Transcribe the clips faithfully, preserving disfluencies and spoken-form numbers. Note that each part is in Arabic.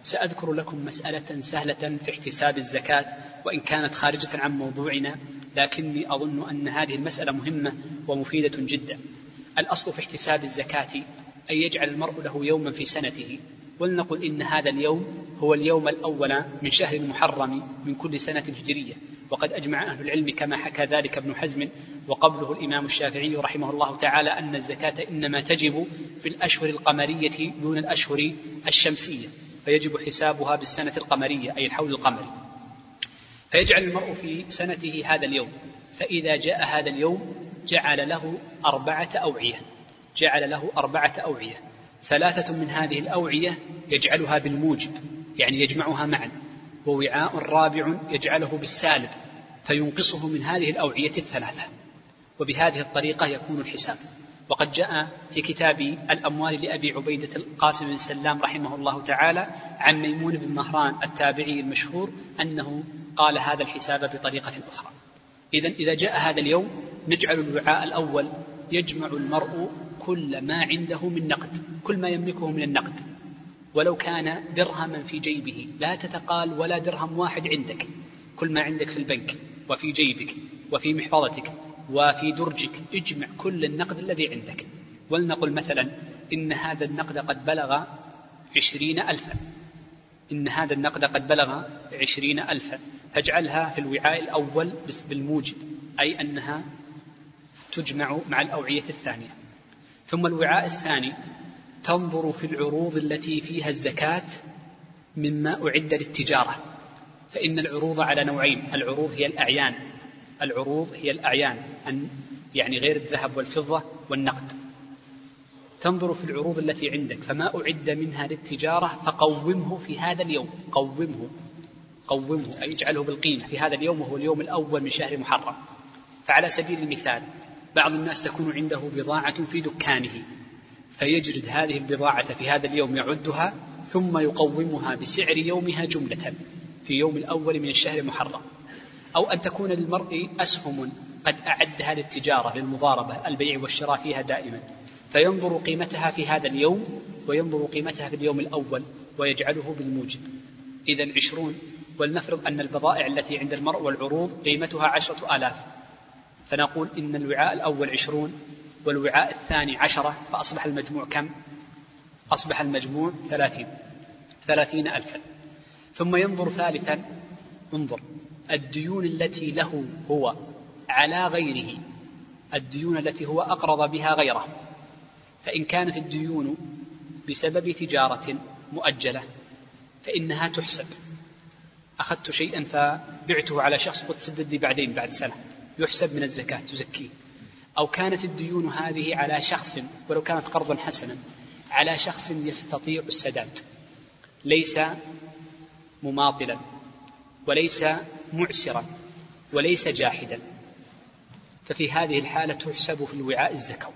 سأذكر لكم مسألة سهلة في احتساب الزكاة، وإن كانت خارجة عن موضوعنا، لكني أظن أن هذه المسألة مهمة ومفيدة جدا. الأصل في احتساب الزكاة أن يجعل المرء له يوما في سنته، ولنقل إن هذا اليوم هو اليوم الأول من شهر المحرم من كل سنة هجرية، وقد أجمع أهل العلم كما حكى ذلك ابن حزم وقبله الإمام الشافعي رحمه الله تعالى أن الزكاة إنما تجب في الأشهر القمرية دون الأشهر الشمسية، فيجب حسابها بالسنة القمرية أي الحول القمري. فيجعل المرء في سنته هذا اليوم، فإذا جاء هذا اليوم جعل له أربعة أوعية جعل له أربعة أوعية ثلاثة من هذه الأوعية يجعلها بالموجب، يعني يجمعها معا، ووعاء رابع يجعله بالسالب فينقصه من هذه الأوعية الثلاثة، وبهذه الطريقة يكون الحساب. وقد جاء في كتاب الأموال لأبي عبيدة القاسم بن سلام رحمه الله تعالى عن ميمون بن مهران التابعي المشهور أنه قال هذا الحساب بطريقة أخرى. إذن إذا جاء هذا اليوم نجعل الوعاء الأول يجمع المرء كل ما عنده من نقد، كل ما يملكه من النقد، ولو كان درهما في جيبه لا تتقال ولا درهم واحد عندك، كل ما عندك في البنك وفي جيبك وفي محفظتك وفي درجك، اجمع كل النقد الذي عندك. ولنقل مثلا إن هذا النقد قد بلغ عشرين ألفا إن هذا النقد قد بلغ عشرين ألفا فاجعلها في الوعاء الأول بالموجب، أي أنها تجمع مع الأوعية الثانية. ثم الوعاء الثاني تنظر في العروض التي فيها الزكاة مما أعد للتجارة، فإن العروض على نوعين، العروض هي الأعيان العروض هي الأعيان أن يعني غير الذهب والفضة والنقد. تنظر في العروض التي عندك، فما أعد منها للتجارة فقومه في هذا اليوم قومه قومه أي اجعله بالقيمة في هذا اليوم، وهو اليوم الأول من شهر محرم. فعلى سبيل المثال بعض الناس تكون عنده بضاعة في دكانه، فيجرد هذه البضاعة في هذا اليوم يعدها ثم يقومها بسعر يومها جملة في يوم الأول من الشهر محرم. أو أن تكون للمرء أسهم قد أعدها للتجارة للمضاربة البيع والشراء فيها دائما، فينظر قيمتها في هذا اليوم وينظر قيمتها في اليوم الأول ويجعله بالموجب. إذن عشرون، ولنفرض أن البضائع التي عند المرء والعروض قيمتها عشرة آلاف، فنقول إن الوعاء الأول عشرون والوعاء الثاني عشرة، فأصبح المجموع كم؟ أصبح المجموع ثلاثين ثلاثين ألفا. ثم ينظر ثالثا، انظر الديون التي له هو على غيره، الديون التي هو أقرض بها غيره، فإن كانت الديون بسبب تجارة مؤجلة فإنها تحسب. أخذت شيئا فبعته على شخص وتسدد لي بعدين بعد سنة، يحسب من الزكاة تزكيه. أو كانت الديون هذه على شخص ولو كانت قرضا حسنا على شخص يستطيع السداد، ليس مماطلا وليس معسرا وليس جاحدا، ففي هذه الحالة تحسب في الوعاء الزكاة.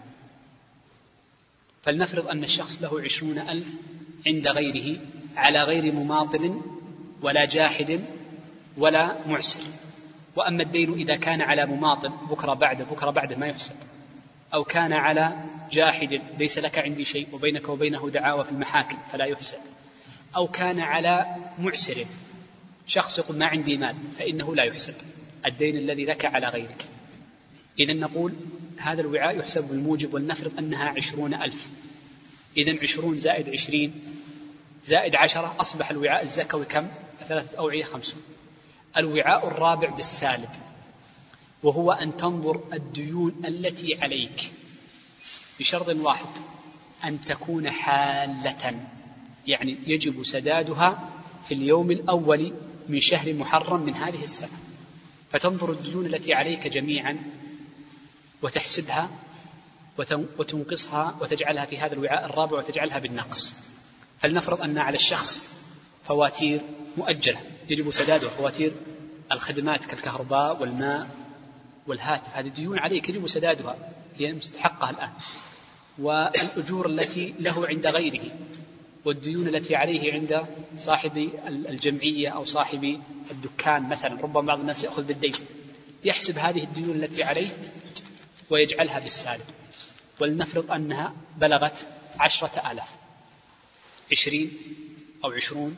فلنفرض أن الشخص له عشرون ألف عند غيره على غير مماطل ولا جاحد ولا معسر، وأما الدين إذا كان على مماطل بكرة بعد بكرة بعد ما يحسب، أو كان على جاحد ليس لك عندي شيء وبينك وبينه دعاوى في المحاكم فلا يحسب، أو كان على معسر شخص يقول ما عندي مال فإنه لا يحسب الدين الذي لك على غيرك. إذن نقول هذا الوعاء يحسب بالموجب، ولنفرض أنها عشرون ألف. إذن عشرون زائد عشرين زائد عشرة أصبح الوعاء الزكوي كم؟ ثلاثة أوعية خمسون. الوعاء الرابع بالسالب، وهو أن تنظر الديون التي عليك بشرط واحد، أن تكون حالة، يعني يجب سدادها في اليوم الأول من شهر محرم من هذه السنة، فتنظر الديون التي عليك جميعا وتحسبها وتنقصها وتجعلها في هذا الوعاء الرابع وتجعلها بالنقص. فلنفرض أن على الشخص فواتير مؤجلة يجب سدادها، فواتير الخدمات كالكهرباء والماء والهاتف، هذه الديون عليك يجب سدادها، هي مستحقها الآن. والأجور التي له عند غيره، والديون التي عليه عند صاحب الجمعية أو صاحب الدكان مثلا، ربما بعض الناس يأخذ بالدين، يحسب هذه الديون التي عليه ويجعلها بالسالب. ولنفرض أنها بلغت عشرة آلاف، عشرين أو عشرون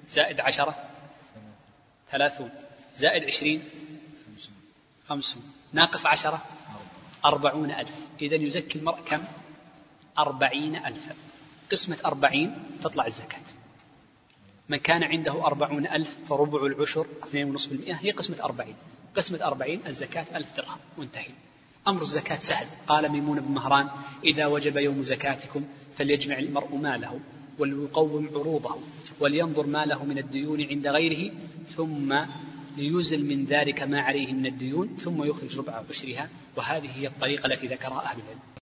زائد عشرة ثلاثون، زائد عشرين خمسون، ناقص عشرة أربعون ألف. إذن يزكي المرء كم؟ أربعين ألفا. قسمة أربعين تطلع الزكاة. من كان عنده أربعون ألف فربع العشر اثنين ونصف بالمئة هي قسمة أربعين. قسمة أربعين الزكاة ألف درهم وانتهي. أمر الزكاة سهل. قال ميمون بن مهران: إذا وجب يوم زكاتكم فليجمع المرء ماله وليقوم عروضه ولينظر ما له من الديون عند غيره ثم ليزل من ذلك ما عليه من الديون ثم يخرج ربع عشرها. وهذه هي الطريقة التي ذكرها أهل العلم.